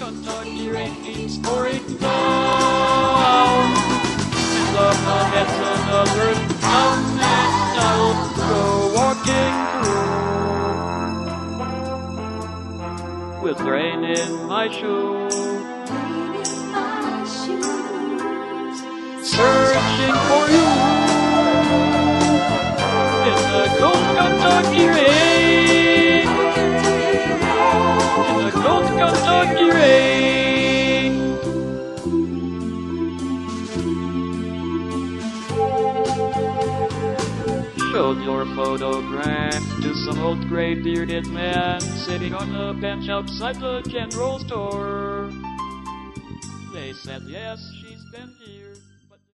Kentucky rain keeps pouring down. And the head's another town, and I'll go walking through with rain in my shoes, searching for you in the cold Kentucky rain, in the cold Kentucky rain. Showed your photograph to some old gray-bearded man sitting on a bench outside the general store. They said, yes, she's been here